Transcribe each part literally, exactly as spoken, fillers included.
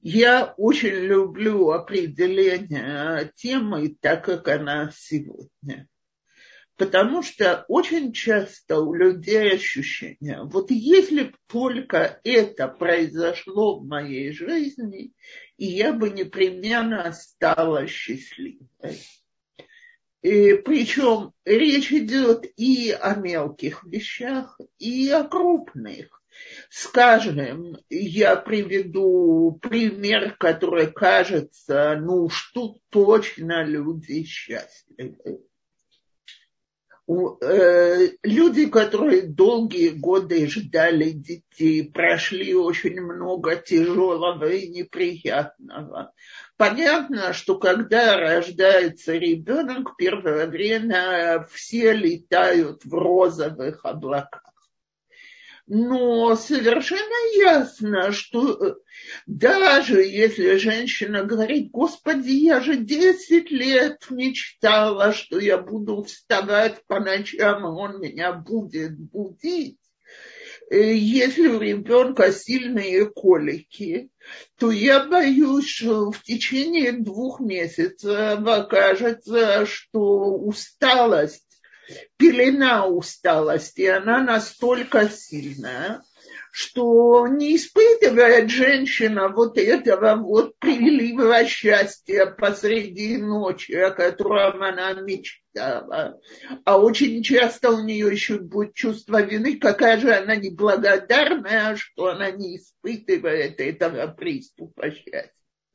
Я очень люблю определение темы, так как она сегодня. Потому что очень часто у людей ощущение, вот если бы только это произошло в моей жизни, и я бы непременно стала счастливой. И причем речь идет и о мелких вещах, и о крупных. Скажем, я приведу пример, который кажется, ну уж тут точно люди счастливы. Люди, которые долгие годы ждали детей, прошли очень много тяжелого и неприятного. Понятно, что когда рождается ребенок, первое время все летают в розовых облаках. Но совершенно ясно, что даже если женщина говорит: Господи, я же десять лет мечтала, что я буду вставать по ночам, и он меня будет будить. Если у ребенка сильные колики, то я боюсь, что в течение двух месяцев окажется, что усталость, пелена усталости, она настолько сильная, что не испытывает женщина вот этого вот прилива счастья посреди ночи, о котором она мечтала. А очень часто у нее еще будет чувство вины, какая же она неблагодарная, что она не испытывает этого приступа счастья.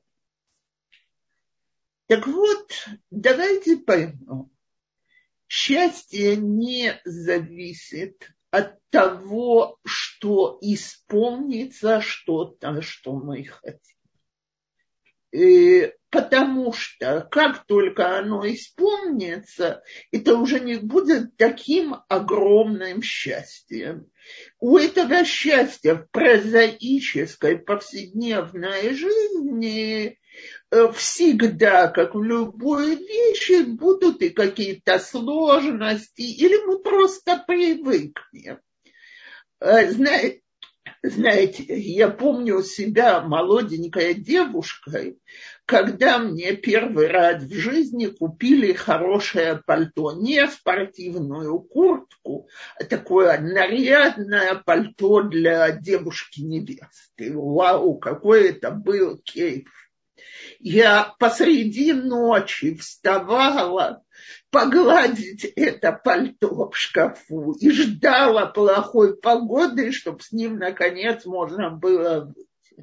Так вот, давайте поймем. Счастье не зависит от того, что исполнится что-то, что мы хотим. И потому что как только оно исполнится, это уже не будет таким огромным счастьем. У этого счастья в прозаической повседневной жизни всегда, как в любой вещи, будут и какие-то сложности, или мы просто привыкнем. Знаете, знаете, я помню себя молоденькой девушкой, когда мне первый раз в жизни купили хорошее пальто, не спортивную куртку, а такое нарядное пальто для девушки-невесты. Вау, какой это был кейф! Я посреди ночи вставала погладить это пальто в шкафу и ждала плохой погоды, чтобы с ним, наконец, можно было выйти.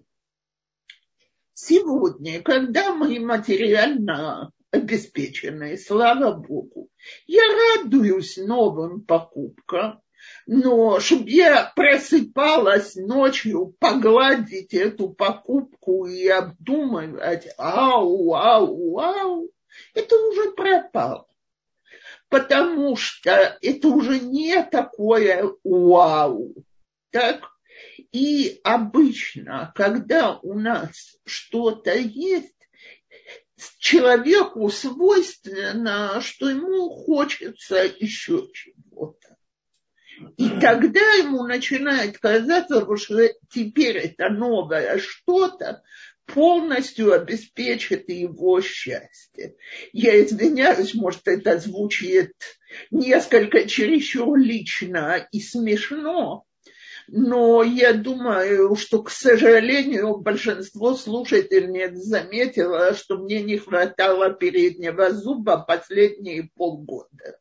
Сегодня, когда мы материально обеспечены, слава Богу, я радуюсь новым покупкам, но чтобы я просыпалась ночью погладить эту покупку и обдумывать, ау, ау, ау, это уже пропало. Потому что это уже не такое вау. Так? И обычно, когда у нас что-то есть, человеку свойственно, что ему хочется еще чего-то. И тогда ему начинает казаться, что теперь это новое что-то полностью обеспечит его счастье. Я извиняюсь, может, это звучит несколько чересчур лично и смешно, но я думаю, что, к сожалению, большинство слушательниц заметило, что мне не хватало переднего зуба последние полгода.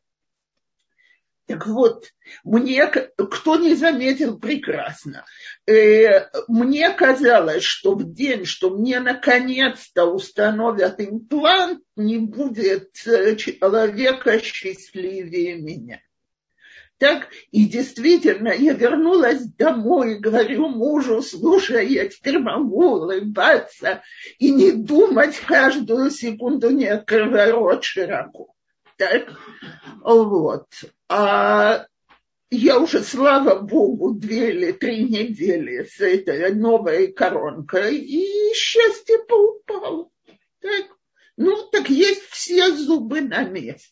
Так вот, мне, кто не заметил, прекрасно. Э, мне казалось, что в день, что мне наконец-то установят имплант, не будет человека счастливее меня. Так, и действительно, я вернулась домой и говорю мужу: слушай, я теперь могу улыбаться и не думать каждую секунду, не открывая рот широко. Так, вот. А я уже, слава богу, две или три недели с этой новой коронкой, и счастье поупало. Так? Ну, так есть все зубы на месте.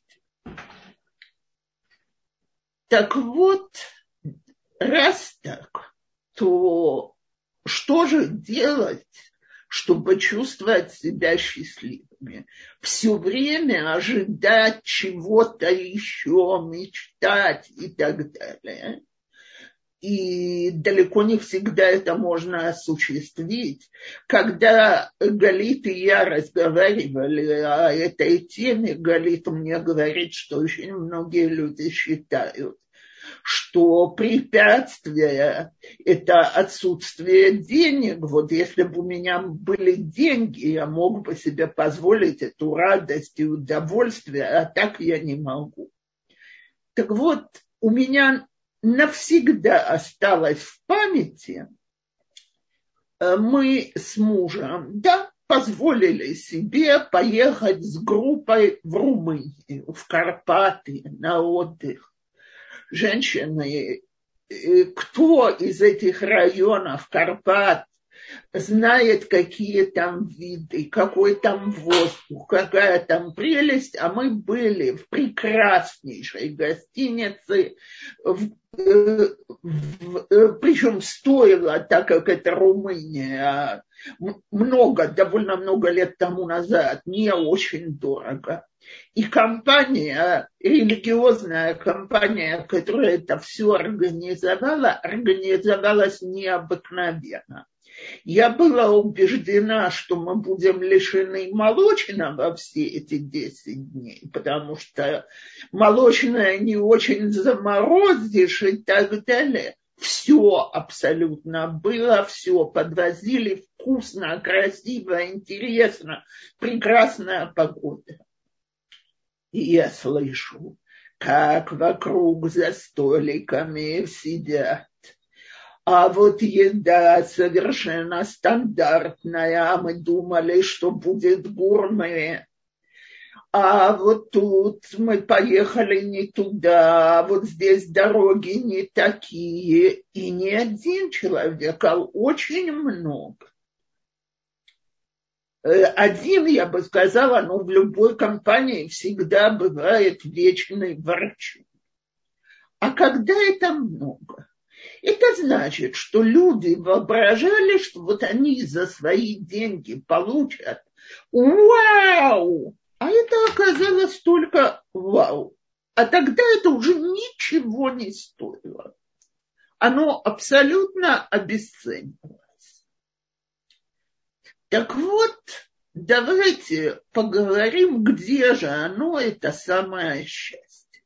Так вот, раз так, то что же делать, чтобы чувствовать себя счастливыми. Все время ожидать чего-то еще, мечтать и так далее. И далеко не всегда это можно осуществить. Когда Галит и я разговаривали о этой теме, Галит мне говорит, что очень многие люди считают, что препятствие – это отсутствие денег. Вот если бы у меня были деньги, я мог бы себе позволить эту радость и удовольствие, а так я не могу. Так вот, у меня навсегда осталось в памяти, мы с мужем, да, позволили себе поехать с группой в Румынию, в Карпаты на отдых. Женщины, кто из этих районов Карпат знает, какие там виды, какой там воздух, какая там прелесть, а мы были в прекраснейшей гостинице, в, в, причем стоило, так как это Румыния, много, довольно много лет тому назад, не очень дорого. И компания, религиозная компания, которая это все организовала, организовалась необыкновенно. Я была убеждена, что мы будем лишены молочного все эти десять дней, потому что молочное не очень заморозишь и так далее. Все абсолютно было, все подвозили вкусно, красиво, интересно, прекрасная погода. И я слышу, как вокруг за столиками сидят. А вот еда совершенно стандартная, а мы думали, что будет гурме. А вот тут мы поехали не туда, а вот здесь дороги не такие. И не один человек, а очень много. Один, я бы сказала, ну, в любой компании всегда бывает вечный ворчун. А когда это много? Это значит, что люди воображали, что вот они за свои деньги получат вау! А это оказалось только вау. А тогда это уже ничего не стоило. Оно абсолютно обесценивалось. Так вот, давайте поговорим, где же оно, это самое счастье.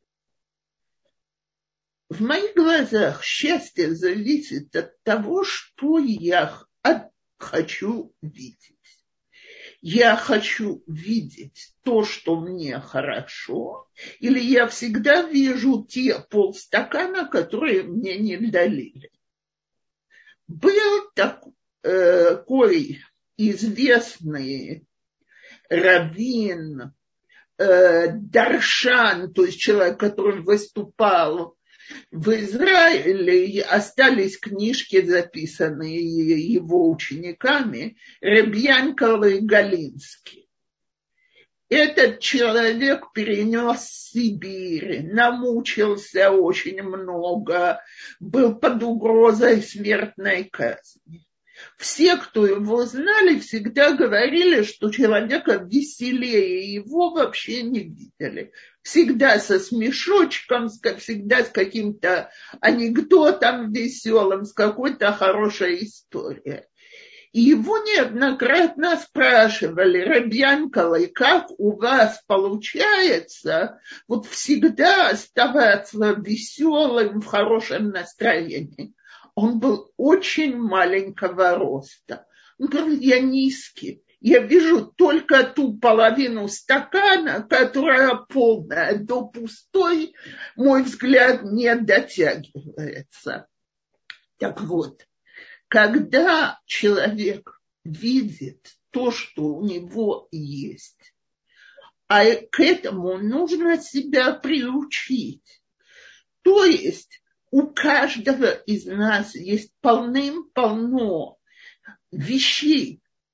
В моих глазах счастье зависит от того, что я хочу видеть. Я хочу видеть то, что мне хорошо, или я всегда вижу те полстакана, которые мне не долили. Был такой известный раввин, э, Даршан, то есть человек, который выступал в Израиле, остались книжки, записанные его учениками, Ребби Янкель Галинский. Этот человек перенес Сибирь, намучился очень много, был под угрозой смертной казни. Все, кто его знали, всегда говорили, что человека веселее его вообще не видели. Всегда со смешочком, всегда с каким-то анекдотом веселым, с какой-то хорошей историей. И его неоднократно спрашивали: Ребби Янкель, как у вас получается вот всегда оставаться веселым, в хорошем настроении? Он был очень маленького роста. Он говорит: я низкий. Я вижу только ту половину стакана, которая полная, до пустой мой взгляд не дотягивается. Так вот, когда человек видит то, что у него есть, а к этому нужно себя приучить, то есть у каждого из нас есть полным-полно вещей,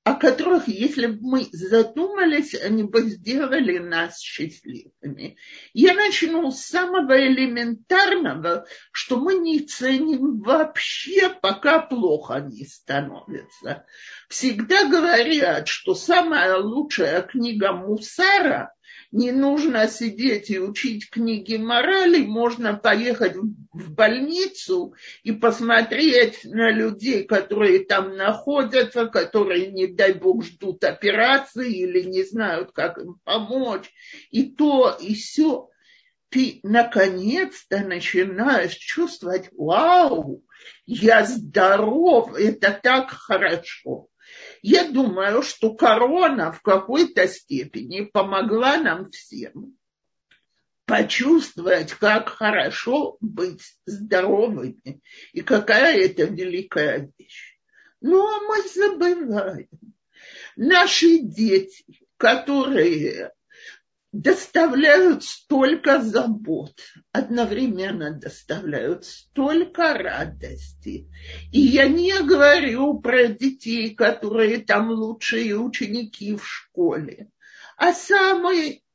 о которых, если бы мы задумались, они бы сделали нас счастливыми. Я начну с самого элементарного, что мы не ценим вообще, пока плохо не становится. Всегда говорят, что самая лучшая книга Мусара — не нужно сидеть и учить книги морали, можно поехать в больницу и посмотреть на людей, которые там находятся, которые, не дай бог, ждут операции или не знают, как им помочь, и то, и сё. Ты наконец-то начинаешь чувствовать: вау, я здоров, это так хорошо. Я думаю, что корона в какой-то степени помогла нам всем почувствовать, как хорошо быть здоровыми и какая это великая вещь. Но мы забываем. Наши дети, которые доставляют столько забот, одновременно доставляют столько радости. И я не говорю про детей, которые там лучшие ученики в школе, а самый,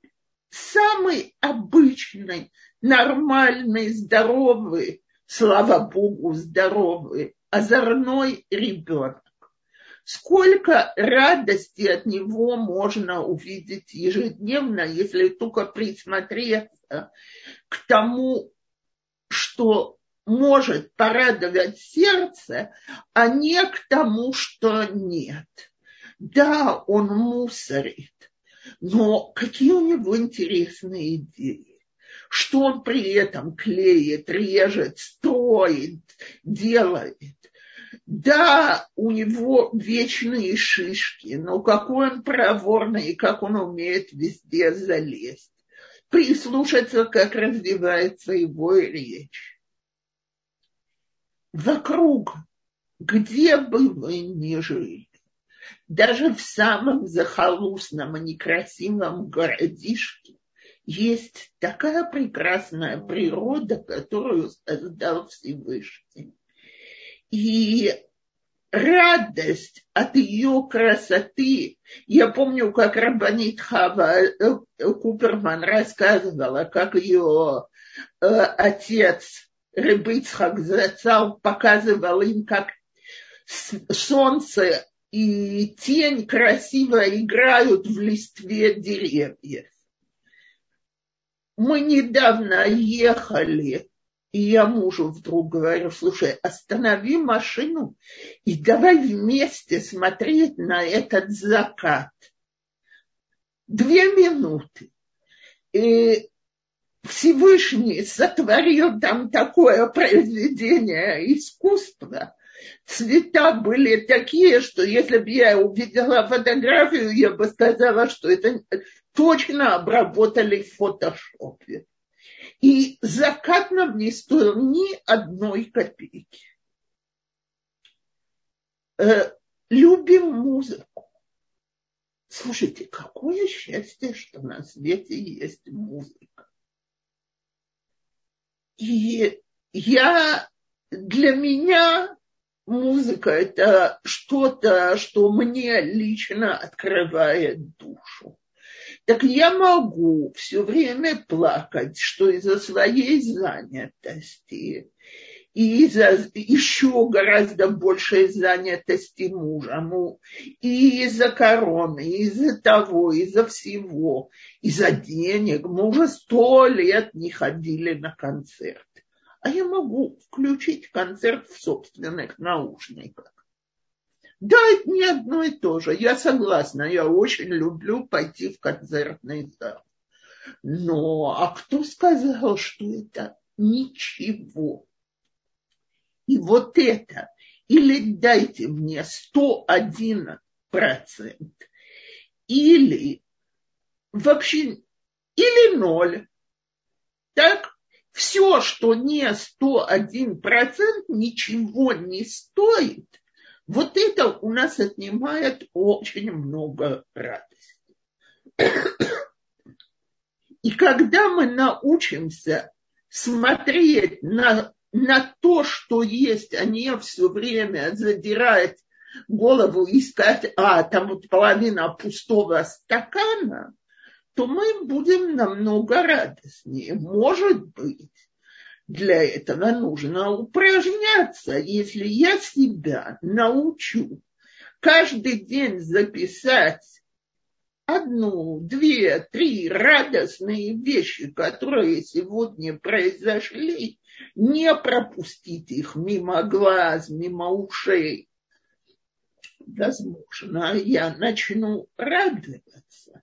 самый обычный, нормальный, здоровый, слава Богу, здоровый, озорной ребенок. Сколько радости от него можно увидеть ежедневно, если только присмотреться к тому, что может порадовать сердце, а не к тому, что нет. Да, он мусорит, но какие у него интересные идеи. Что он при этом клеит, режет, строит, делает. Да, у него вечные шишки, но какой он проворный и как он умеет везде залезть. Прислушаться, как развивается его речь. Вокруг, где бы вы ни жили, даже в самом захолустном и некрасивом городишке, есть такая прекрасная природа, которую создал Всевышний. И радость от ее красоты. Я помню, как рабанит Хава Куперман рассказывала, как ее э, отец Ребе Ицхак Зацал показывал им, как солнце и тень красиво играют в листве деревьев. Мы недавно ехали, и я мужу вдруг говорю: слушай, останови машину и давай вместе смотреть на этот закат. Две минуты. И Всевышний сотворил там такое произведение искусства. Цвета были такие, что если бы я увидела фотографию, я бы сказала, что это точно обработали в фотошопе. И закат нам не стоил ни одной копейки. Э, любим музыку. Слушайте, какое счастье, что на свете есть музыка. И я, для меня музыка – это что-то, что мне лично открывает душу. Так я могу все время плакать, что из-за своей занятости и из-за еще гораздо большей занятости мужа, и из-за короны, и из-за того, из-за всего, из-за денег. Мы уже сто лет не ходили на концерты. А я могу включить концерт в собственных наушниках. Да, это не одно и то же. Я согласна, я очень люблю пойти в концертный зал. Но а кто сказал, что это ничего? И вот это, или дайте мне сто один процент, или вообще, или ноль. Так, все, что не сто один процент, ничего не стоит. Вот это у нас отнимает очень много радости. И когда мы научимся смотреть на, на то, что есть, а не все время задирать голову искать, а там вот половина пустого стакана, то мы будем намного радостнее. Может быть, для этого нужно упражняться. Если я себя научу каждый день записать одну, две, три радостные вещи, которые сегодня произошли, не пропустить их мимо глаз, мимо ушей, возможно, я начну радоваться.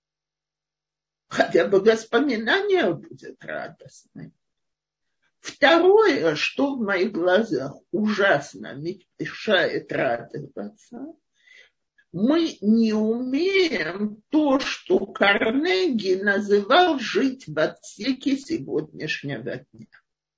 Хотя бы воспоминание будет радостным. Второе, что в моих глазах ужасно мешает радоваться, мы не умеем то, что Карнеги называл жить в отсеке сегодняшнего дня.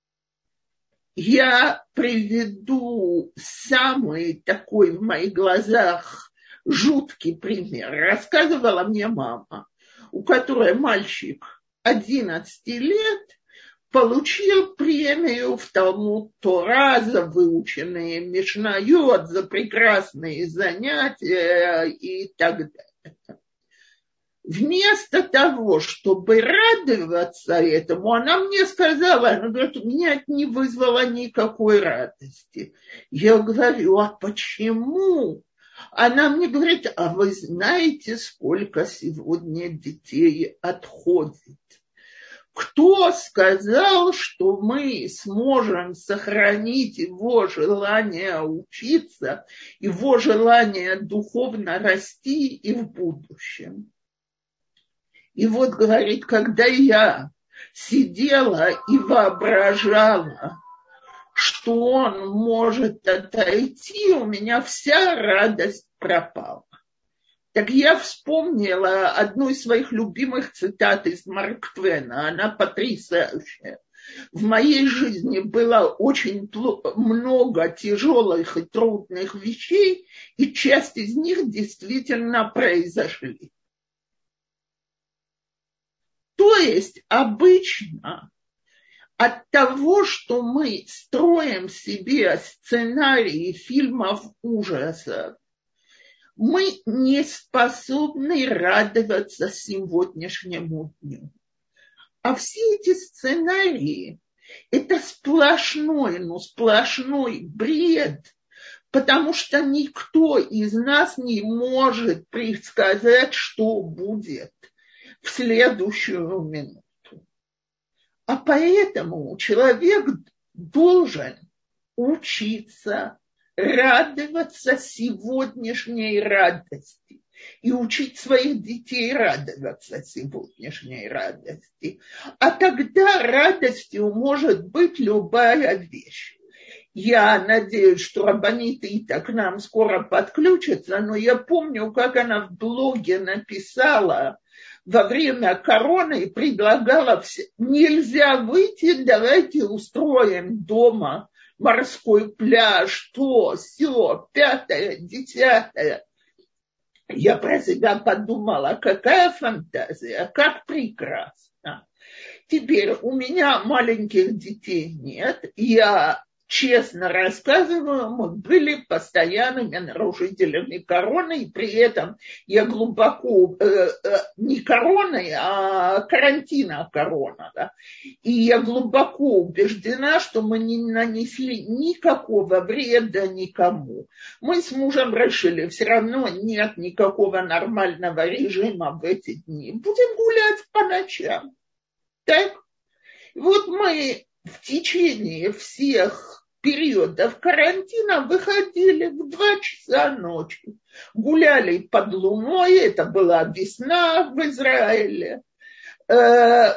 Я приведу самый такой в моих глазах жуткий пример. Рассказывала мне мама, у которой мальчик одиннадцати лет получил премию в Талмуд Тора за выученные Мишнайот, за прекрасные занятия и так далее. Вместо того, чтобы радоваться этому, она мне сказала, она говорит, у меня это не вызвало никакой радости. Я говорю, а почему? Она мне говорит, а вы знаете, сколько сегодня детей отходит? Кто сказал, что мы сможем сохранить его желание учиться, его желание духовно расти и в будущем? И вот, говорит, когда я сидела и воображала, что он может отойти, у меня вся радость пропала. Так я вспомнила одну из своих любимых цитат из Марка Твена, она потрясающая. В моей жизни было очень много тяжелых и трудных вещей, и часть из них действительно произошли. То есть обычно от того, что мы строим себе сценарии фильмов ужасов, мы не способны радоваться сегодняшнему дню. А все эти сценарии – это сплошной, ну сплошной бред, потому что никто из нас не может предсказать, что будет в следующую минуту. А поэтому человек должен учиться радоваться сегодняшней радости и учить своих детей радоваться сегодняшней радости. А тогда радостью может быть любая вещь. Я надеюсь, что Рабанит Ита к нам скоро подключится, но я помню, как она в блоге написала во время короны и предлагала, все, нельзя выйти, давайте устроим дома морской пляж, то, сё, пятое, десятое. Я про себя подумала, какая фантазия, как прекрасно. Теперь у меня маленьких детей нет, я честно рассказываю, мы были постоянными нарушителями короны, и при этом я глубоко, э, э, не короны, а карантина корона, да, и я глубоко убеждена, что мы не нанесли никакого вреда никому. Мы с мужем решили, все равно нет никакого нормального режима в эти дни, будем гулять по ночам. Так, вот мы в течение всех периодов карантина выходили в два часа ночи, гуляли под луной, это была весна в Израиле, э,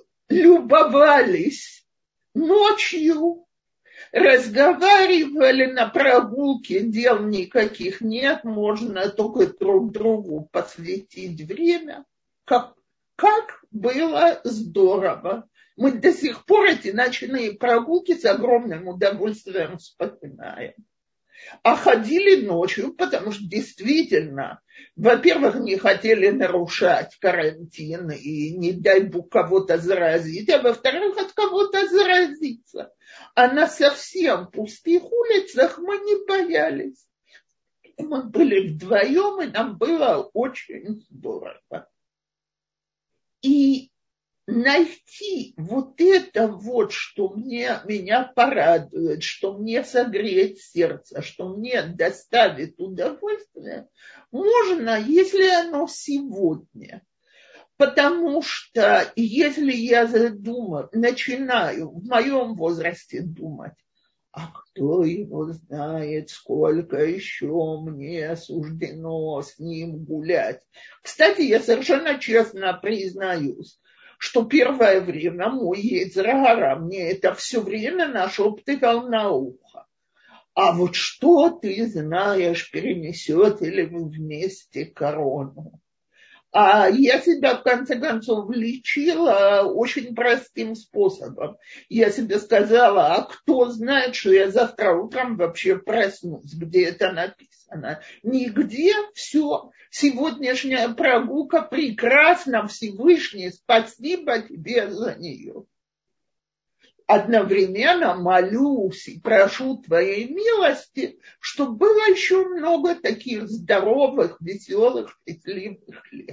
любовались ночью, разговаривали на прогулке, дел никаких нет, можно только друг другу посвятить время. Как, как было здорово. Мы до сих пор эти ночные прогулки с огромным удовольствием вспоминаем. А ходили ночью, потому что действительно, во-первых, не хотели нарушать карантин и, не дай бог, кого-то заразить, а во-вторых, от кого-то заразиться. А на совсем пустых улицах мы не боялись. Мы были вдвоем, и нам было очень здорово. И найти вот это вот, что мне, меня порадует, что мне согреет сердце, что мне доставит удовольствие, можно, если оно сегодня. Потому что если я задумаю, начинаю в моем возрасте думать, а кто его знает, сколько еще мне суждено с ним гулять. Кстати, я совершенно честно признаюсь, что первое время мой йецер гара мне это все время нашептывал на ухо. А вот что ты знаешь, перенесете ли вы вместе корону? А я себя, в конце концов, лечила очень простым способом. Я себе сказала, а кто знает, что я завтра утром вообще проснусь, где это написано? Нигде, все. Сегодняшняя прогулка прекрасна, Всевышний, спасибо тебе за нее. Одновременно молюсь и прошу твоей милости, чтобы было еще много таких здоровых, веселых, счастливых лет.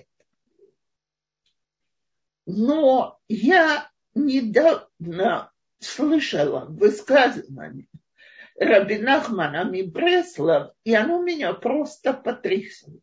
Но я недавно слышала высказывание Раби Нахмана мибреслов, и оно меня просто потрясло.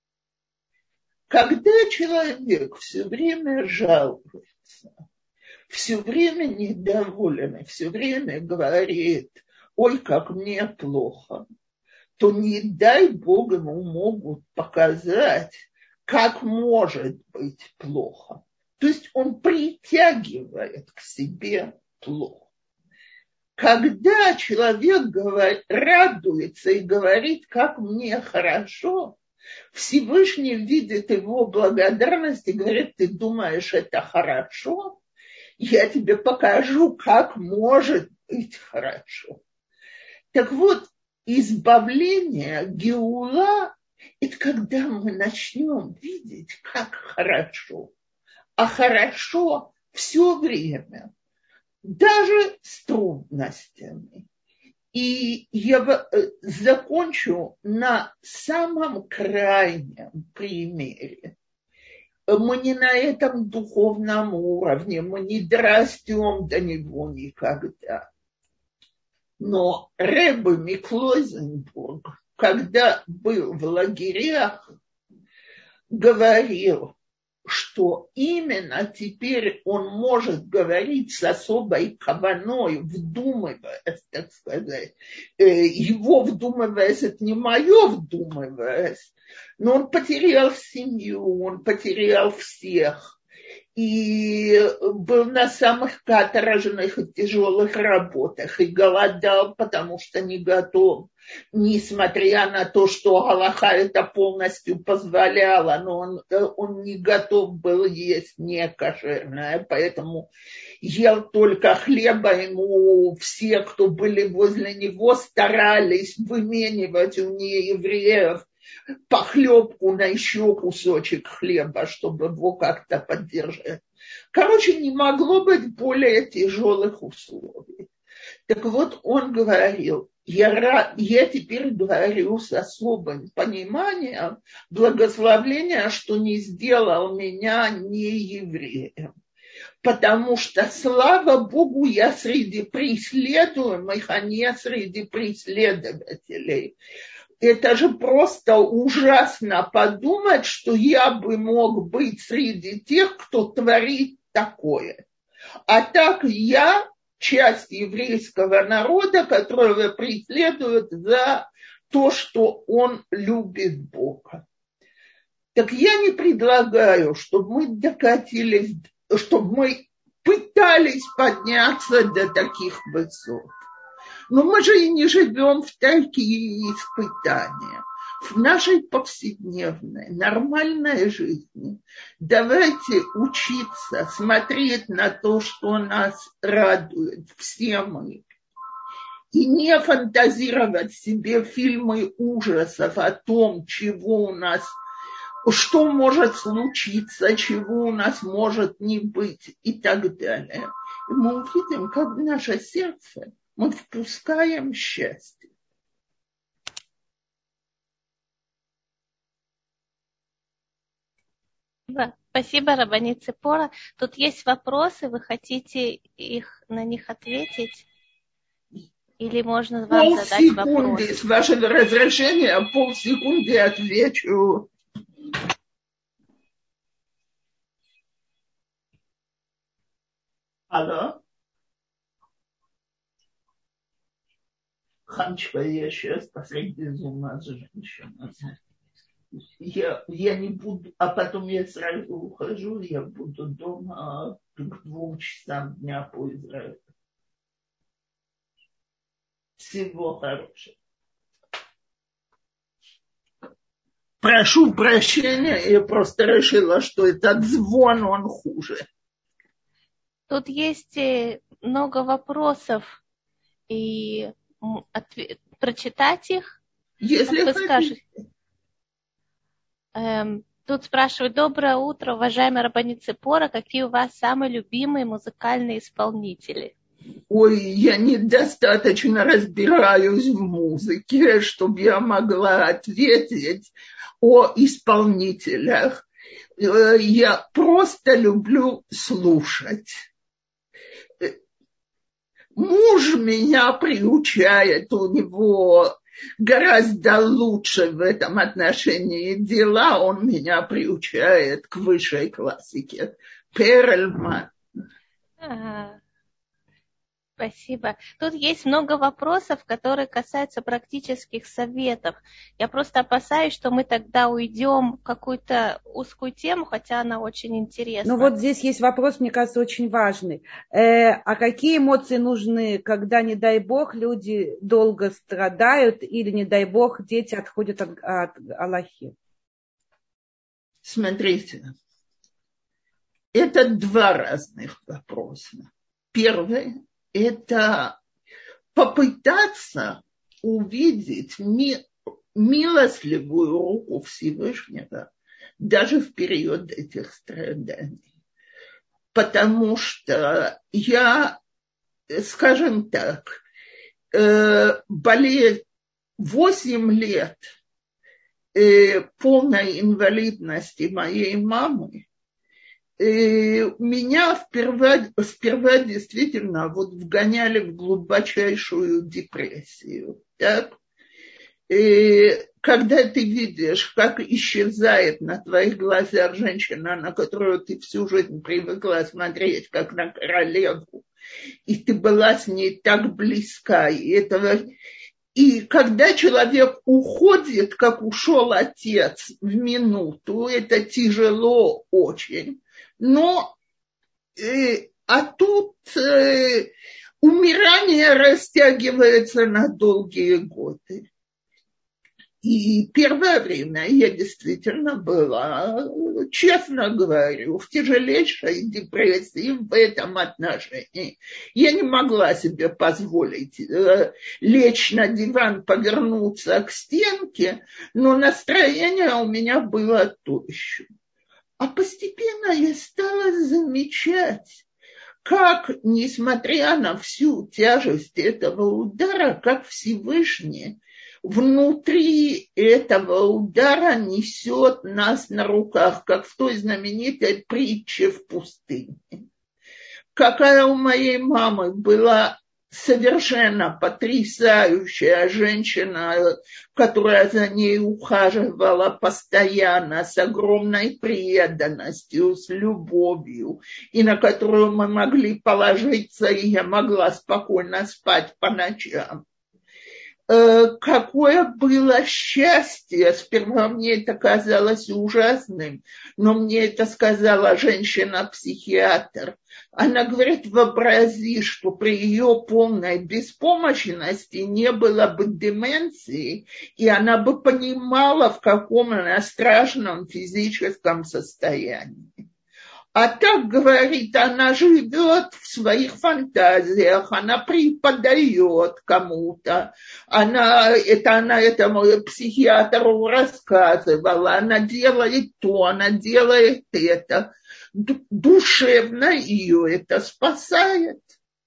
Когда человек все время жалуется, все время недоволен, все время говорит, ой, как мне плохо, то не дай Бог ему могут показать, как может быть плохо. То есть он притягивает к себе плохо. Когда человек говорит, радуется и говорит, как мне хорошо, Всевышний видит его благодарность и говорит, ты думаешь, это хорошо? Я тебе покажу, как может быть хорошо. Так вот, избавление, геула, это когда мы начнем видеть, как хорошо. А хорошо все время, даже с трудностями. И я закончу на самом крайнем примере. Мы не на этом духовном уровне, мы не дорастем до него никогда. Но Ребе Миклойзенбург, когда был в лагерях, говорил, что именно теперь он может говорить с особой каваной, вдумываясь, так сказать. Его вдумываясь, это не мое вдумываясь, но он потерял семью, он потерял всех. И был на самых каторжных и тяжелых работах, и голодал, потому что не готов, несмотря на то, что галаха это полностью позволяла, но он, он не готов был есть некошерное, поэтому ел только хлеба, ему все, кто были возле него, старались выменивать у неевреев похлебку на еще кусочек хлеба, чтобы его как-то поддержать. Короче, не могло быть более тяжелых условий. Так вот, он говорил, я, я теперь говорю с особым пониманием благословления, что не сделал меня не евреем. Потому что, слава Богу, я среди преследуемых, а не среди преследователей. Это же просто ужасно подумать, что я бы мог быть среди тех, кто творит такое. А так я часть еврейского народа, которого преследуют за то, что он любит Бога. Так я не предлагаю, чтобы мы докатились, чтобы мы пытались подняться до таких высот. Но мы же и не живем в такие испытания. В нашей повседневной, нормальной жизни давайте учиться смотреть на то, что нас радует, все мы. И не фантазировать себе фильмы ужасов о том, чего у нас, что может случиться, чего у нас может не быть и так далее. И мы увидим, как в наше сердце мы впускаем счастье. Спасибо, Рабанит Ципора. Тут есть вопросы, вы хотите их, на них ответить? Или можно вам Пол задать вопрос? Полсекунды, с вашего разрешения, полсекунды отвечу. Алло? Ханчка, я сейчас последний зум с женщиной. Я, я не буду, а потом я сразу ухожу, я буду дома к двум часам дня по Израилю. Всего хорошего. Прошу прощения, я просто решила, что этот звон, он хуже. Тут есть много вопросов, и ответ, прочитать их, если как вы скажете. Эм, тут спрашивают: доброе утро, уважаемая Рабанит Ципора, какие у вас самые любимые музыкальные исполнители? Ой, я недостаточно разбираюсь в музыке, чтобы я могла ответить о исполнителях. Я просто люблю слушать. Муж меня приучает, у него гораздо лучше в этом отношении дела, он меня приучает к высшей классике. Перльман. Ага. Спасибо. Тут есть много вопросов, которые касаются практических советов. Я просто опасаюсь, что мы тогда уйдем в какую-то узкую тему, хотя она очень интересна. Ну вот здесь есть вопрос, мне кажется, очень важный. Э, а какие эмоции нужны, когда, не дай бог, люди долго страдают или, не дай бог, дети отходят от, от Аллахи? Смотрите, это два разных вопроса. Первый – это попытаться увидеть ми- милостливую руку Всевышнего даже в период этих страданий. Потому что я, скажем так, э, болею восемь лет э, полной инвалидности моей мамы, меня сперва, сперва действительно вот вгоняли в глубочайшую депрессию. Так? И когда ты видишь, как исчезает на твоих глазах женщина, на которую ты всю жизнь привыкла смотреть, как на королеву, и ты была с ней так близка, и этого... И когда человек уходит, как ушел отец в минуту, это тяжело очень. Но, э, а тут э, умирание растягивается на долгие годы. И первое время я действительно была, честно говорю, в тяжелейшей депрессии в этом отношении. Я не могла себе позволить э, лечь на диван, повернуться к стенке, но настроение у меня было то еще. А постепенно я стала замечать, как, несмотря на всю тяжесть этого удара, как Всевышний внутри этого удара несет нас на руках, как в той знаменитой притче в пустыне. Какая у моей мамы была совершенно потрясающая женщина, которая за ней ухаживала постоянно, с огромной преданностью, с любовью, и на которую мы могли положиться, и я могла спокойно спать по ночам. Какое было счастье, сперва мне это казалось ужасным, но мне это сказала женщина-психиатр. Она говорит: вообрази, что при ее полной беспомощности не было бы деменции, и она бы понимала, в каком она страшном физическом состоянии. А так, говорит, она живет в своих фантазиях, она преподает кому-то, она, это она этому психиатру рассказывала, она делает то, она делает это. Душевно ее это спасает.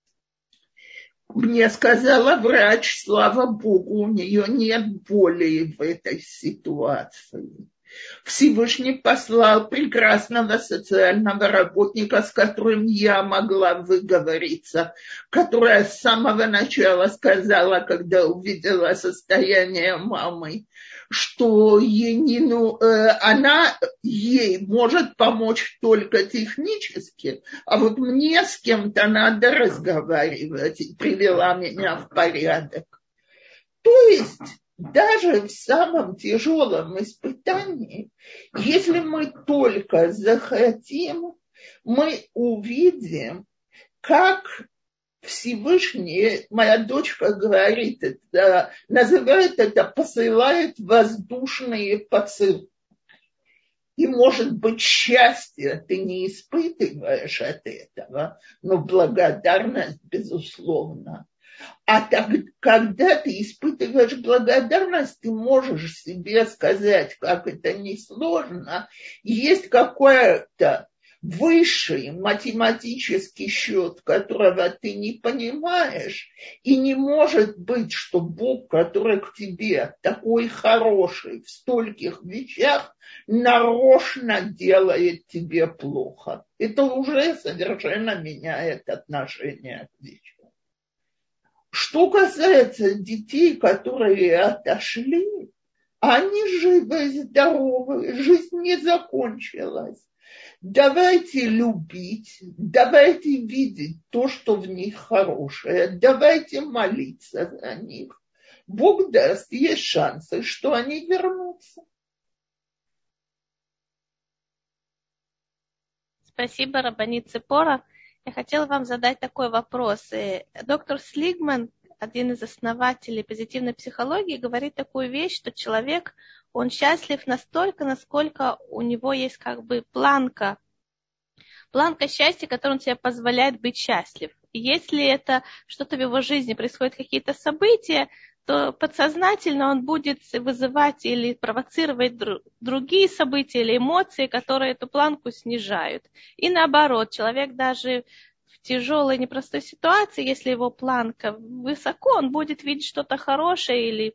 Мне сказала врач, слава богу, у нее нет боли в этой ситуации. Всевышний послал прекрасного социального работника, с которым я могла выговориться, которая с самого начала сказала, когда увидела состояние мамы, что ей не, ну, э, она ей может помочь только технически, а вот мне с кем-то надо разговаривать, и привела меня в порядок. То есть даже в самом тяжелом испытании, если мы только захотим, мы увидим, как Всевышний, моя дочка говорит, это, называет это, посылает воздушные поцелуи. И, может быть, счастье ты не испытываешь от этого, но благодарность, безусловно. А так, когда ты испытываешь благодарность, ты можешь себе сказать, как это несложно, есть какое-то высший математический счет, которого ты не понимаешь, и не может быть, что Бог, который к тебе такой хороший в стольких вещах, нарочно делает тебе плохо. Это уже совершенно меняет отношение к вещам. Что касается детей, которые отошли, они живы и здоровы, жизнь не закончилась. Давайте любить, давайте видеть то, что в них хорошее, давайте молиться за них. Бог даст, есть шансы, что они вернутся. Спасибо, Рабанит Ципора. Я хотела вам задать такой вопрос. Доктор Слигман, один из основателей позитивной психологии, говорит такую вещь, что человек, он счастлив настолько, насколько у него есть как бы планка, планка счастья, которая он себе позволяет быть счастлив. И если это что-то в его жизни происходят какие-то события, то подсознательно он будет вызывать или провоцировать дру- другие события или эмоции, которые эту планку снижают. И наоборот, человек даже в тяжелой, непростой ситуации, если его планка высоко, он будет видеть что-то хорошее или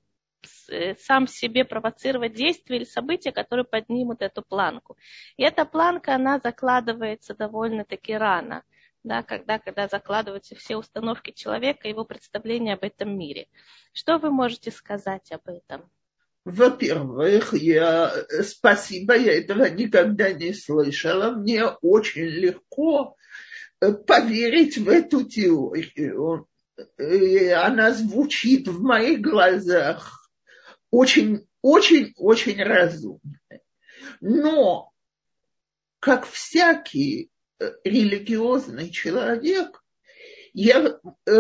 сам себе провоцировать действия или события, которые поднимут эту планку. И эта планка, она закладывается довольно-таки рано, да, когда, когда закладываются все установки человека, его представления об этом мире. Что вы можете сказать об этом? Во-первых, я, спасибо, я этого никогда не слышала. Мне очень легко поверить в эту теорию. И она звучит в моих глазах очень, очень, очень разумно. Но, как всякий религиозный человек, я,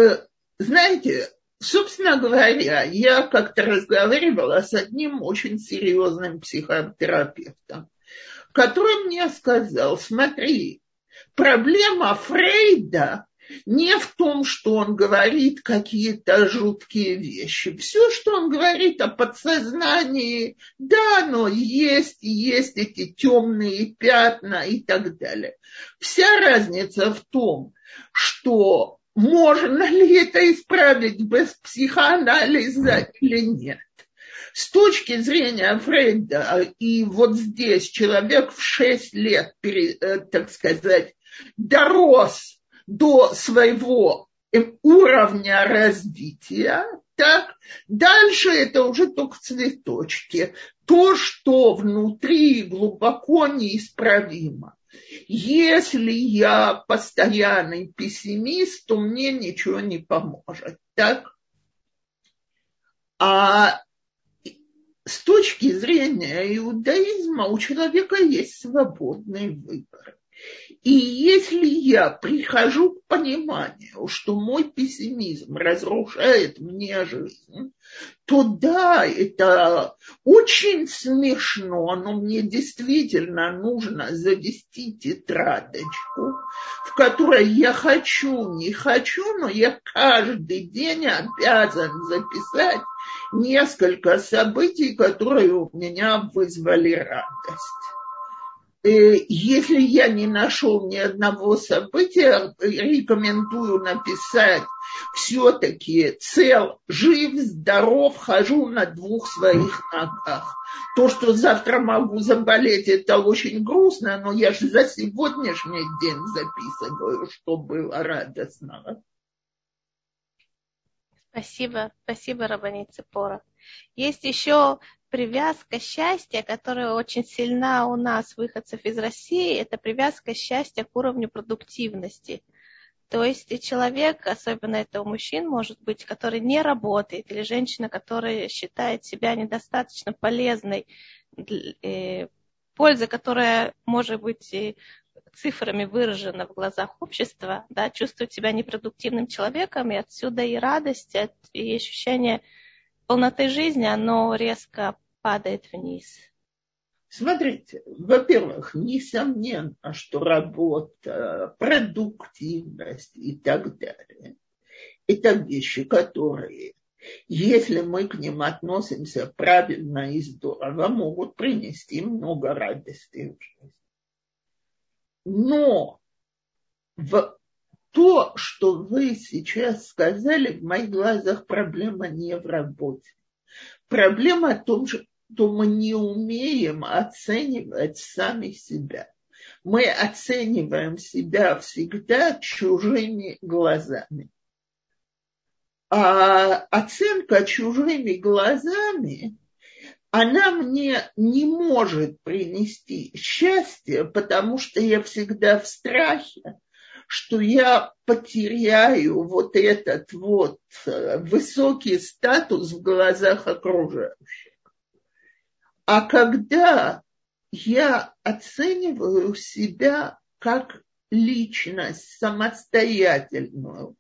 знаете, собственно говоря, я как-то разговаривала с одним очень серьезным психотерапевтом, который мне сказал: смотри, проблема Фрейда не в том, что он говорит какие-то жуткие вещи. Все, что он говорит о подсознании, да, но есть, есть эти темные пятна и так далее. Вся разница в том, что можно ли это исправить без психоанализа или нет. С точки зрения Фрейда, и вот здесь человек в шесть лет, так сказать, дорос до своего уровня развития, так, дальше это уже только цветочки. То, что внутри глубоко неисправимо. Если я постоянный пессимист, то мне ничего не поможет, так? А с точки зрения иудаизма у человека есть свободный выбор. И если я прихожу к пониманию, что мой пессимизм разрушает мне жизнь, то да, это очень смешно, но мне действительно нужно завести тетрадочку, в которой я хочу, не хочу, но я каждый день обязан записать несколько событий, которые у меня вызвали радость. Если я не нашел ни одного события, рекомендую написать все-таки цел, жив, здоров, хожу на двух своих ногах. То, что завтра могу заболеть, это очень грустно, но я же за сегодняшний день записываю, что было радостно. Спасибо, спасибо, Рабанит Ципора. Есть еще привязка счастья, которая очень сильна у нас, выходцев из России, это привязка счастья к уровню продуктивности. То есть и человек, особенно это у мужчин, может быть, который не работает, или женщина, которая считает себя недостаточно полезной, польза, которая может быть цифрами выражена в глазах общества, да, чувствует себя непродуктивным человеком, и отсюда и радость, и ощущение полноты жизни, оно резко падает вниз. Смотрите, во-первых, несомненно, что работа, продуктивность и так далее – это вещи, которые, если мы к ним относимся правильно и здорово, могут принести много радости в жизнь. Но в то, что вы сейчас сказали, в моих глазах проблема не в работе. Проблема в том, что мы не умеем оценивать сами себя. Мы оцениваем себя всегда чужими глазами. А оценка чужими глазами, она мне не может принести счастье, потому что я всегда в страхе, что я потеряю вот этот вот высокий статус в глазах окружающих. А когда я оцениваю себя как личность самостоятельную,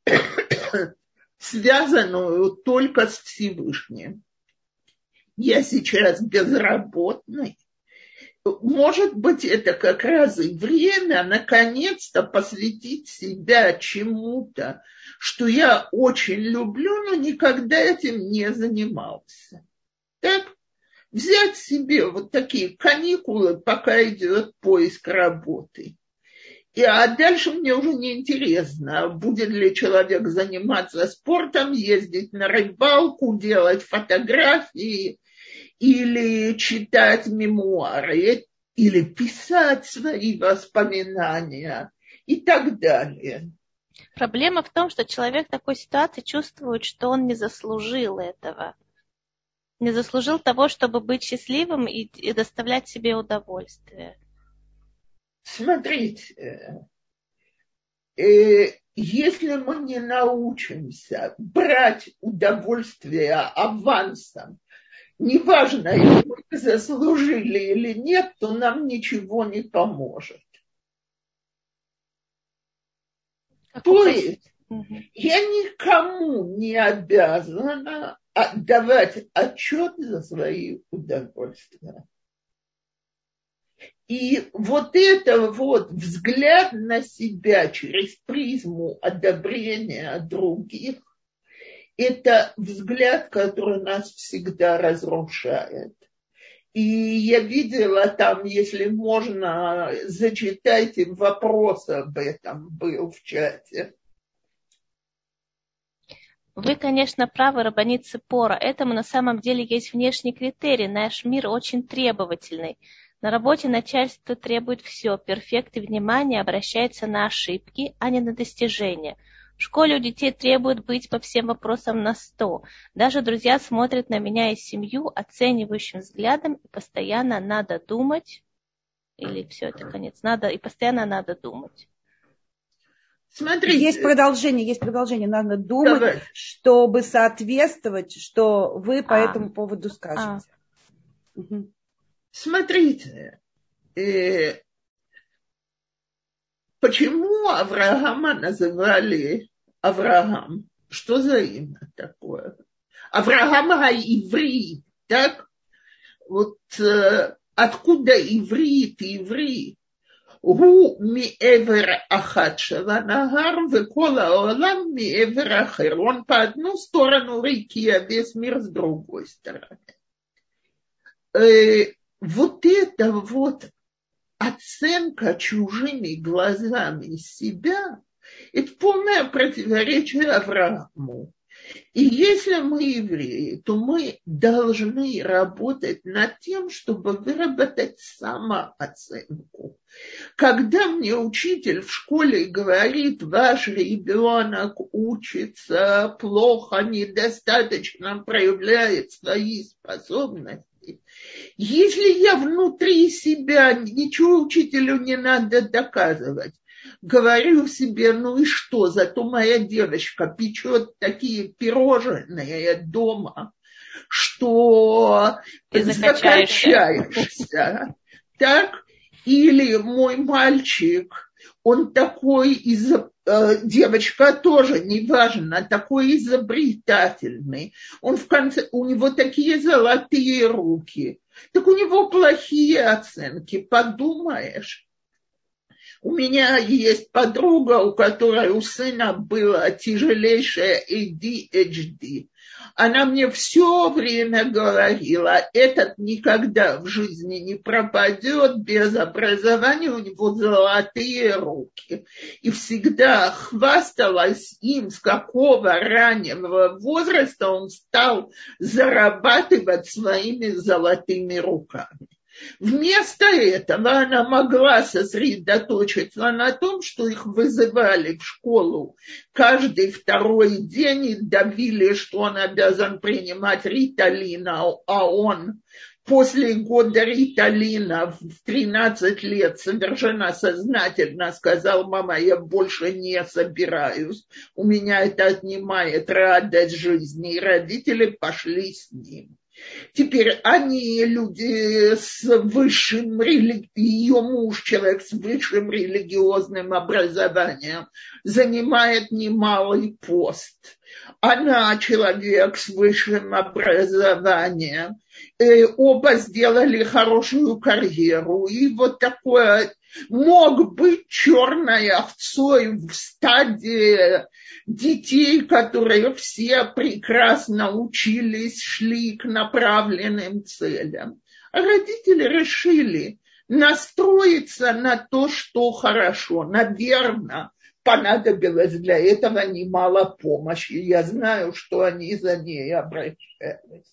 связанную только с Всевышним, я сейчас безработный, может быть, это как раз и время наконец-то посвятить себя чему-то, что я очень люблю, но никогда этим не занимался. Так? Взять себе вот такие каникулы, пока идет поиск работы. И, а дальше мне уже не интересно, будет ли человек заниматься спортом, ездить на рыбалку, делать фотографии, или читать мемуары, или писать свои воспоминания и так далее. Проблема в том, что человек в такой ситуации чувствует, что он не заслужил этого. Не заслужил того, чтобы быть счастливым и, и доставлять себе удовольствие. Смотрите, э, если мы не научимся брать удовольствие авансом, неважно, если мы заслужили или нет, то нам ничего не поможет. Как то есть, угу. Я никому не обязана отдавать отчет за свои удовольствия. И вот это вот взгляд на себя через призму одобрения других, это взгляд, который нас всегда разрушает. И я видела там, если можно, зачитайте, вопрос об этом был в чате. Вы, конечно, правы, Рабанит Ципора. Этому на самом деле есть внешний критерий. Наш мир очень требовательный. На работе начальство требует все. Перфект и внимание обращается на ошибки, а не на достижения. В школе у детей требуют быть по всем вопросам на сто. Даже друзья смотрят на меня и семью оценивающим взглядом, и постоянно надо думать, или все, это конец, надо, и постоянно надо думать. Смотрите. Есть продолжение, есть продолжение. Надо думать, Давай. чтобы соответствовать, что вы по а. этому поводу скажете. А. Угу. Смотрите, э, почему Авраама называли Авраам? Что за имя такое? Авраам иврит, так? Вот э, откуда иврит, иврит? הוא מעבר אחת של הנהר, וכל העולם מעבר אחר. Он по одну сторону реки, а весь мир с другой стороны. Э, вот это вот оценка чужими глазами себя – это полное противоречие Аврааму. И если мы евреи, то мы должны работать над тем, чтобы выработать самооценку. Когда мне учитель в школе говорит, ваш ребенок учится плохо, недостаточно проявляет свои способности, если я внутри себя, ничего учителю не надо доказывать, говорю себе, ну и что, зато моя девочка печет такие пирожные дома, что ты закачаешься. закачаешься. Так? Или мой мальчик, он такой, из, э, девочка тоже, неважно, такой изобретательный. Он в конце, у него такие золотые руки. Так у него плохие оценки, подумаешь. У меня есть подруга, у которой у сына было тяжелейшее эй ди эйч ди. Она мне все время говорила, этот никогда в жизни не пропадет, без образования у него золотые руки. И всегда хвасталась им, с какого раннего возраста он стал зарабатывать своими золотыми руками. Вместо этого она могла сосредоточиться на том, что их вызывали в школу каждый второй день и давили, что он обязан принимать риталин, а он после года риталина в тринадцать лет совершенно сознательно сказал: мама, я больше не собираюсь, у меня это отнимает радость жизни, и родители пошли с ним. Теперь они, люди с высшим, ее муж, человек с высшим религиозным образованием, занимает немалый пост. Она, человек с высшим образованием, и оба сделали хорошую карьеру. И вот такое мог быть черной овцой в стадии детей, которые все прекрасно учились, шли к направленным целям. А родители решили настроиться на то, что хорошо. Наверное, понадобилось для этого немало помощи. Я знаю, что они за ней обращались.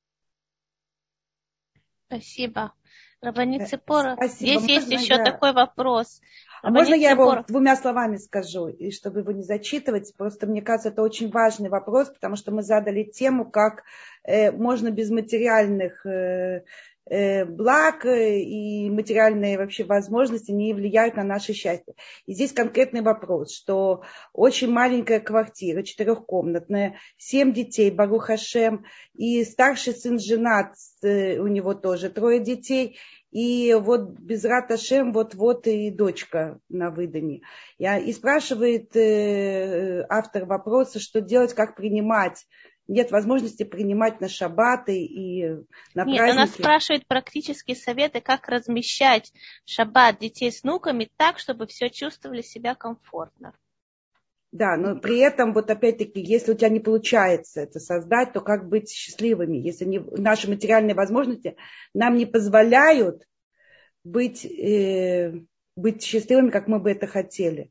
Спасибо. Рабанит Ципора, Спасибо. здесь есть Можно еще я... такой вопрос. А можно я Ципора... его двумя словами скажу, и чтобы его не зачитывать? Просто мне кажется, это очень важный вопрос, потому что мы задали тему, как э, можно без материальных э, э, благ и материальные вообще возможности не влияют на наше счастье. И здесь конкретный вопрос, что очень маленькая квартира, четырехкомнатная, семь детей, Барух Ашем, и старший сын женат, э, у него тоже трое детей. И вот Безрат Ашем вот-вот и дочка на выдане. И спрашивает э, автор вопроса, что делать, как принимать. Нет возможности принимать на шаббаты и на Нет, праздники. Она спрашивает практические советы, как размещать шаббат детей с внуками так, чтобы все чувствовали себя комфортно. Да, но при этом, вот опять-таки, если у тебя не получается это создать, то как быть счастливыми, если не, наши материальные возможности нам не позволяют быть, э, быть счастливыми, как мы бы это хотели.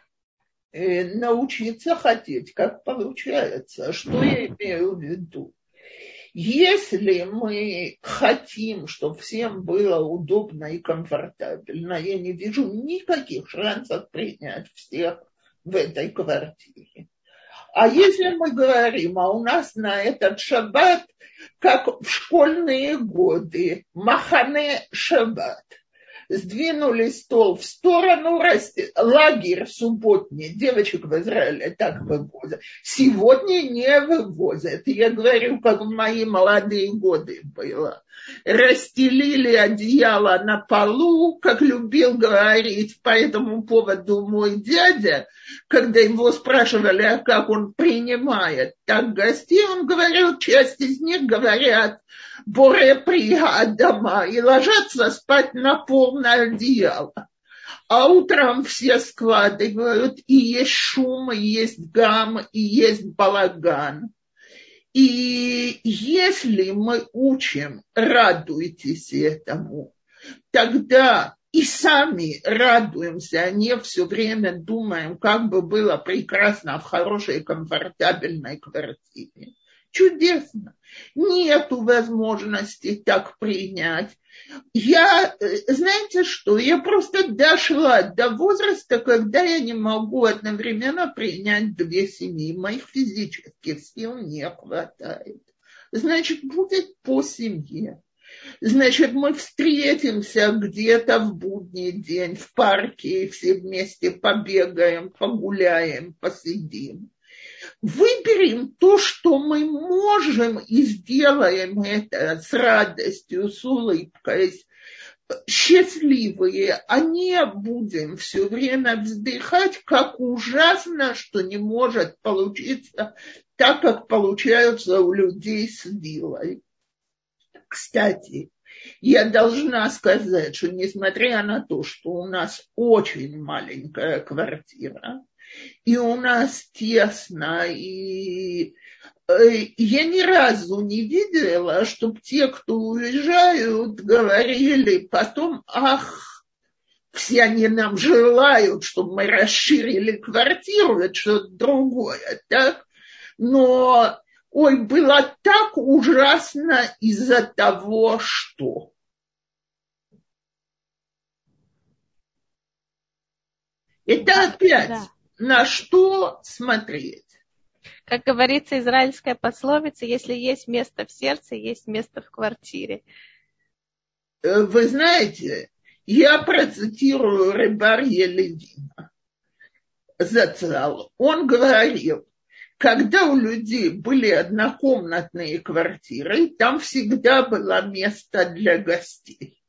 Э, научиться хотеть, как получается. Что я имею в виду? Если мы хотим, чтобы всем было удобно и комфортабельно, я не вижу никаких шансов принять всех в этой квартире. А если мы говорим, а у нас на этот шаббат, как в школьные годы, махане шаббат, сдвинули стол в сторону, расти... лагерь субботний, девочек в Израиле так вывозят. Сегодня не вывозят. Я говорю, как в мои молодые годы было. Расстелили одеяло на полу, как любил говорить по этому поводу мой дядя, когда его спрашивали, а как он принимает так гостей, он говорил, часть из них говорят «боре прига дома» и ложатся спать на полное одеяло. А утром все складывают, и есть шум, и есть гам, и есть балаган. И если мы учим, радуйтесь этому, тогда и сами радуемся, а не все время думаем, как бы было прекрасно в хорошей, комфортабельной квартире. Чудесно. Нету возможности так принять. Я, знаете что, я просто дошла до возраста, когда я не могу одновременно принять две семьи. Моих физических сил не хватает. Значит, будет по семье. Значит, мы встретимся где-то в будний день в парке, и все вместе побегаем, погуляем, посидим. Выберем то, что мы можем, и сделаем это с радостью, с улыбкой, счастливые, а не будем все время вздыхать, как ужасно, что не может получиться так, как получается у людей с виллой. Кстати, я должна сказать, что несмотря на то, что у нас очень маленькая квартира, и у нас тесно, и я ни разу не видела, чтобы те, кто уезжают, говорили потом: ах, все они нам желают, чтобы мы расширили квартиру, это что-то другое, так? Но, ой, было так ужасно из-за того, что... Это опять да. На что смотреть? Как говорится, израильская пословица: если есть место в сердце, есть место в квартире. Вы знаете, я процитирую Ребе Арье Левина Зацал. Он говорил, когда у людей были однокомнатные квартиры, там всегда было место для гостей.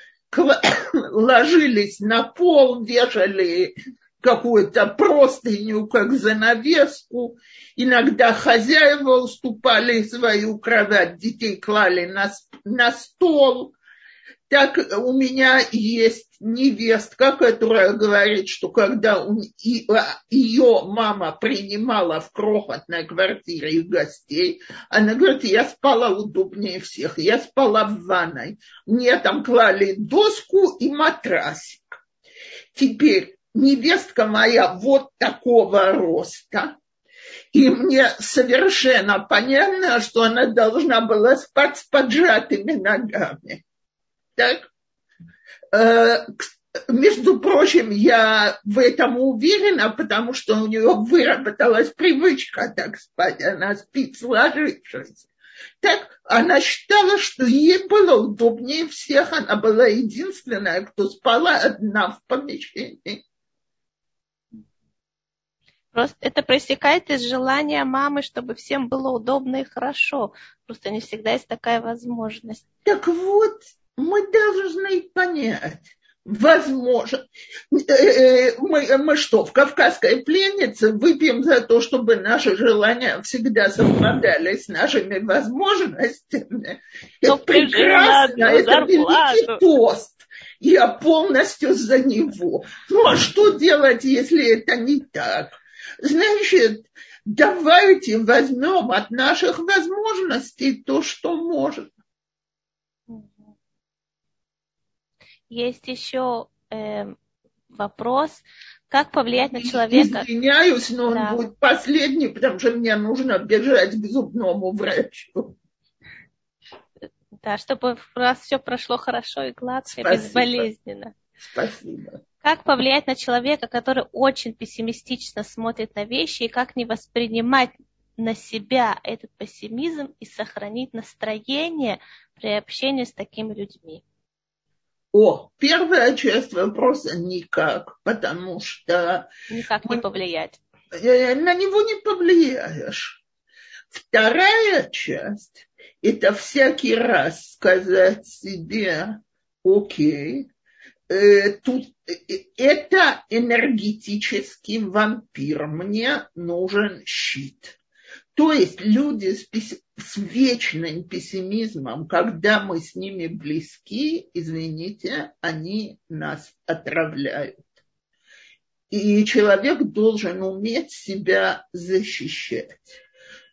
Ложились на пол, вешали какую-то простыню, как занавеску. Иногда хозяева уступали свою кровать, детей клали на, на стол. Так у меня есть невестка, которая говорит, что когда у, и, ее мама принимала в крохотной квартире гостей, она говорит: я спала удобнее всех, я спала в ванной. Мне там клали доску и матрасик. Теперь невестка моя вот такого роста, и мне совершенно понятно, что она должна была спать с поджатыми ногами. Так? Э, между прочим, я в этом уверена, потому что у нее выработалась привычка так спать, она спит сложившись. Так, она считала, что ей было удобнее всех, она была единственная, кто спала одна в помещении. Просто это проистекает из желания мамы, чтобы всем было удобно и хорошо. Просто не всегда есть такая возможность. Так вот, мы должны понять, возможно, мы, мы что, в «Кавказской пленнице» выпьем за то, чтобы наши желания всегда совпадали с нашими возможностями? Это прекрасно, это великий тост. Я полностью за него. Ну, а что делать, если это не так? Значит, давайте возьмем от наших возможностей то, что можем. Есть еще э, вопрос, как повлиять на человека. Извиняюсь, но да. Он будет последний, потому что мне нужно бежать к зубному врачу. Да, чтобы у вас все прошло хорошо и гладко, и безболезненно. Спасибо. Как повлиять на человека, который очень пессимистично смотрит на вещи, и как не воспринимать на себя этот пессимизм и сохранить настроение при общении с такими людьми? О, первая часть вопроса никак, потому что... Никак мы... не повлиять. На него не повлияешь. Вторая часть – это всякий раз сказать себе: окей, э, тут это энергетический вампир, мне нужен щит. То есть люди с, пес... с вечным пессимизмом, когда мы с ними близки, извините, они нас отравляют. И человек должен уметь себя защищать.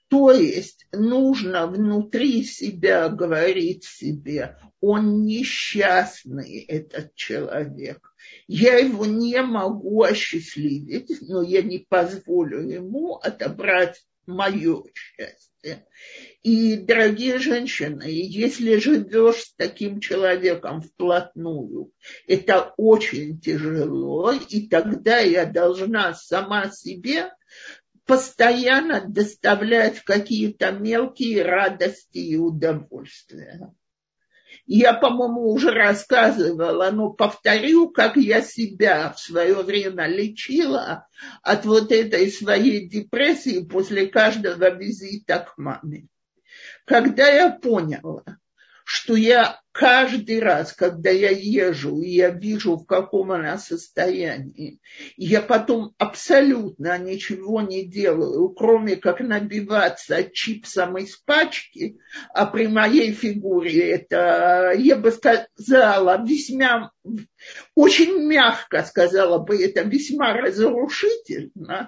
То есть нужно внутри себя говорить себе, он несчастный, этот человек. Я его не могу осчастливить, но я не позволю ему отобрать мое счастье. И, дорогие женщины, если живешь с таким человеком вплотную, это очень тяжело, и тогда я должна сама себе постоянно доставлять какие-то мелкие радости и удовольствия. Я, по-моему, уже рассказывала, но повторю, как я себя в свое время лечила от вот этой своей депрессии после каждого визита к маме. Когда я поняла, что я каждый раз, когда я езжу, и я вижу, в каком она состоянии, я потом абсолютно ничего не делаю, кроме как набиваться чипсом из пачки, а при моей фигуре это, я бы сказала, весьма, очень мягко сказала бы, это весьма разрушительно,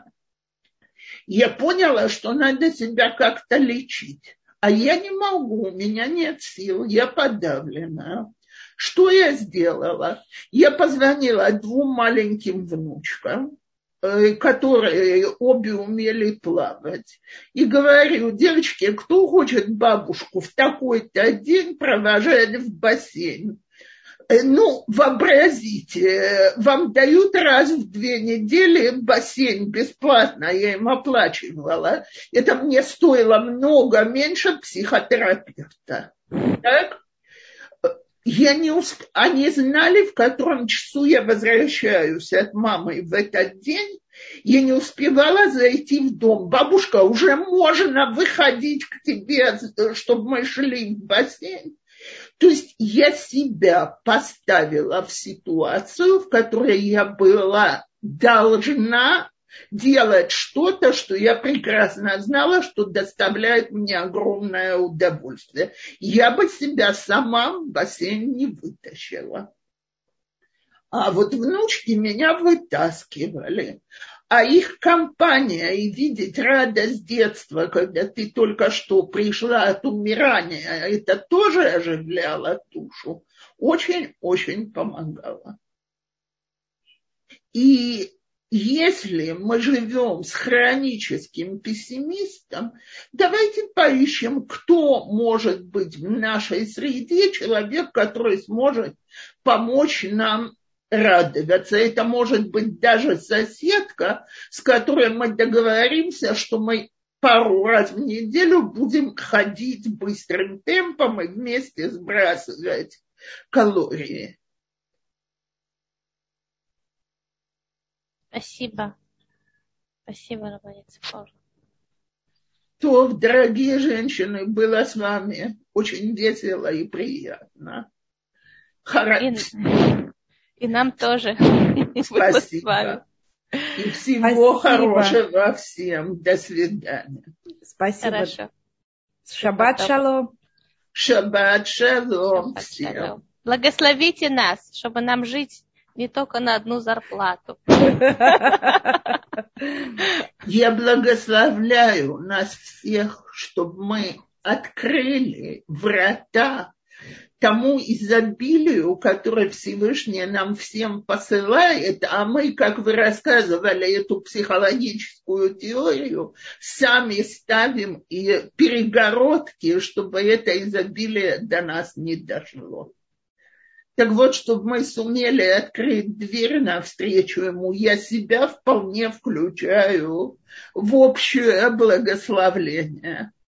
я поняла, что надо себя как-то лечить. А я не могу, у меня нет сил, я подавлена. Что я сделала? Я позвонила двум маленьким внучкам, которые обе умели плавать, и говорю: девочки, кто хочет бабушку в такой-то день провожать в бассейн? Ну, вообразите, вам дают раз в две недели бассейн бесплатно, я им оплачивала. Это мне стоило много меньше психотерапевта. Так? Я не усп... Они знали, в котором часу я возвращаюсь от мамы в этот день. Я не успевала зайти в дом. Бабушка, уже можно выходить к тебе, чтобы мы шли в бассейн. То есть я себя поставила в ситуацию, в которой я была должна делать что-то, что я прекрасно знала, что доставляет мне огромное удовольствие. Я бы себя сама в бассейн не вытащила. А вот внучки меня вытаскивали. А их компания и видеть радость детства, когда ты только что пришла от умирания, это тоже оживляло душу, очень-очень помогало. И если мы живем с хроническим пессимистом, давайте поищем, кто может быть в нашей среде человек, который сможет помочь нам радоваться. Это может быть даже соседка, с которой мы договоримся, что мы пару раз в неделю будем ходить быстрым темпом и вместе сбрасывать калории. Спасибо. Спасибо, Рабанит Ципора. То, дорогие женщины, было с вами очень весело и приятно. Хорошо. И нам тоже. Спасибо. И всего Спасибо. хорошего всем. До свидания. Спасибо. Хорошо. Шаббат шалом. Шаббат шалом Шаббат всем. шалом. Благословите нас, чтобы нам жить не только на одну зарплату. Я благословляю нас всех, чтобы мы открыли врата тому изобилию, которое Всевышний нам всем посылает, а мы, как вы рассказывали, эту психологическую теорию, сами ставим и перегородки, чтобы это изобилие до нас не дошло. Так вот, чтобы мы сумели открыть дверь навстречу ему, я себя вполне включаю в общее благословление.